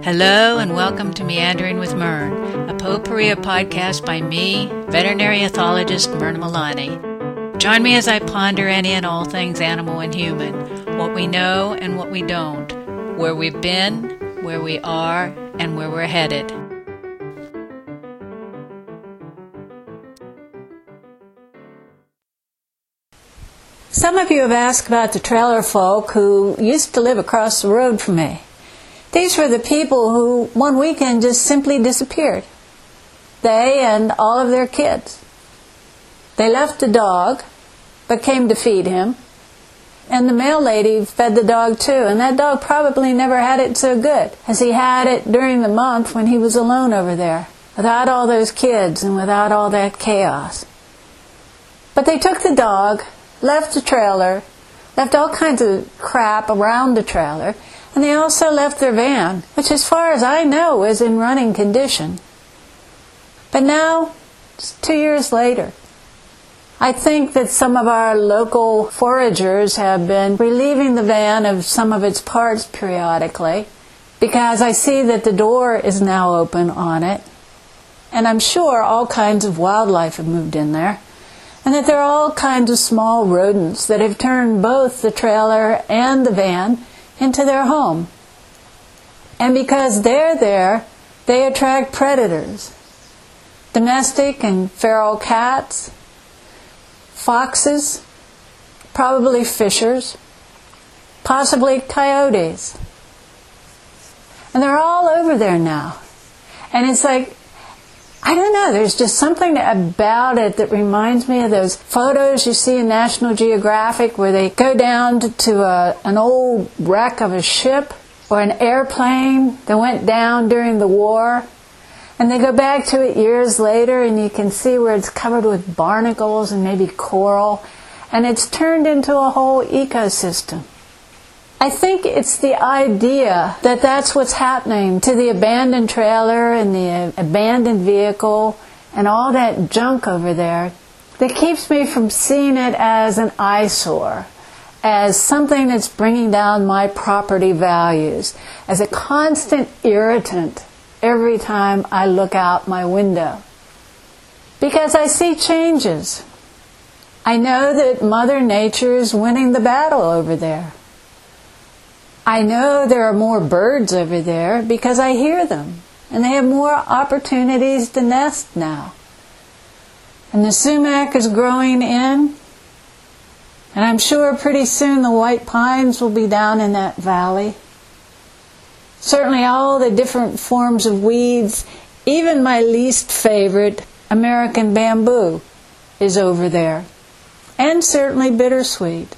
Hello and welcome to Meandering with Myrn, a potpourri podcast by me, veterinary ethologist Myrna Milani. Join me as I ponder any and all things animal and human, what we know and what we don't, where we've been, where we are, and where we're headed. Some of you have asked about the trailer folk who used to live across the road from me. These were the people who one weekend just simply disappeared. They and all of their kids. They left the dog, but came to feed him. And the mail lady fed the dog too, and that dog probably never had it so good as he had it during the month when he was alone over there, without all those kids and without all that chaos. But they took the dog, left the trailer, left all kinds of crap around the trailer, and they also left their van, which as far as I know is in running condition. But now, it's 2 years later, I think that some of our local foragers have been relieving the van of some of its parts periodically, because I see that the door is now open on it, and I'm sure all kinds of wildlife have moved in there, and that there are all kinds of small rodents that have turned both the trailer and the van into their home. And because they're there, they attract predators. Domestic and feral cats, foxes, probably fishers, possibly coyotes. And they're all over there now. And it's like, I don't know, there's just something about it that reminds me of those photos you see in National Geographic where they go down to an old wreck of a ship or an airplane that went down during the war. And they go back to it years later and you can see where it's covered with barnacles and maybe coral. And it's turned into a whole ecosystem. I think it's the idea that that's what's happening to the abandoned trailer and the abandoned vehicle and all that junk over there that keeps me from seeing it as an eyesore, as something that's bringing down my property values, as a constant irritant every time I look out my window. Because I see changes. I know that Mother Nature is winning the battle over there. I know there are more birds over there because I hear them, and they have more opportunities to nest now. And the sumac is growing in, and I'm sure pretty soon the white pines will be down in that valley. Certainly all the different forms of weeds, even my least favorite, American bamboo, is over there, and certainly bittersweet.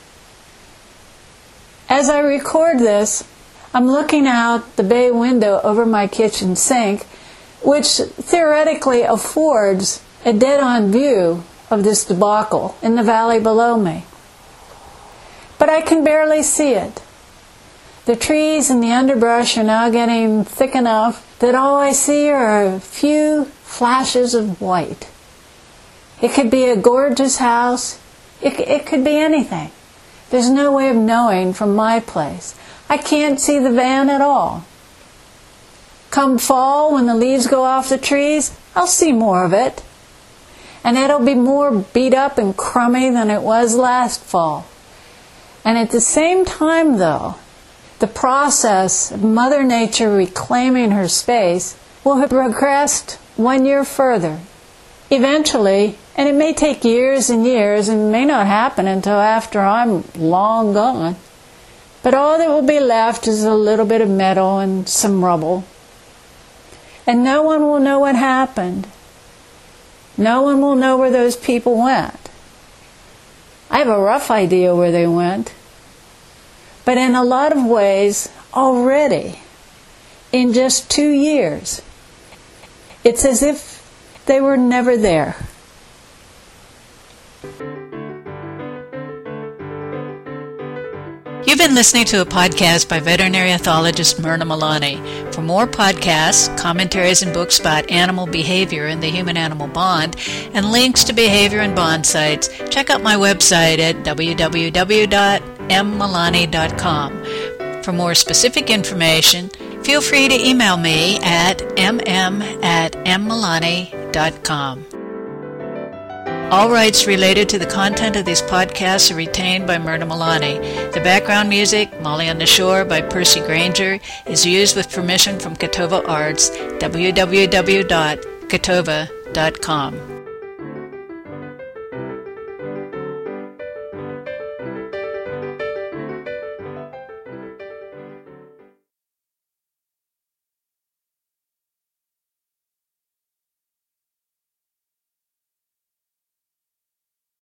As I record this, I'm looking out the bay window over my kitchen sink, which theoretically affords a dead-on view of this debacle in the valley below me. But I can barely see it. The trees and the underbrush are now getting thick enough that all I see are a few flashes of white. It could be a gorgeous house. It could be anything. There's no way of knowing from my place. I can't see the van at all. Come fall, when the leaves go off the trees, I'll see more of it. And it'll be more beat up and crummy than it was last fall. And at the same time, though, the process of Mother Nature reclaiming her space will have progressed 1 year further. Eventually, and it may take years and years and may not happen until after I'm long gone, but all that will be left is a little bit of metal and some rubble. And no one will know what happened. No one will know where those people went. I have a rough idea where they went. But in a lot of ways, already, in just 2 years, it's as if they were never there. You've been listening to a podcast by veterinary ethologist Myrna Milani. For more podcasts, commentaries, and books about animal behavior and the human-animal bond, and links to behavior and bond sites, check out my website at www.mmilani.com. For more specific information, Feel free to email me at mm@mmilani.com. All rights related to the content of these podcasts are retained by Myrna Milani. The background music, Molly on the Shore by Percy Granger, is used with permission from Catova Arts, www.catova.com.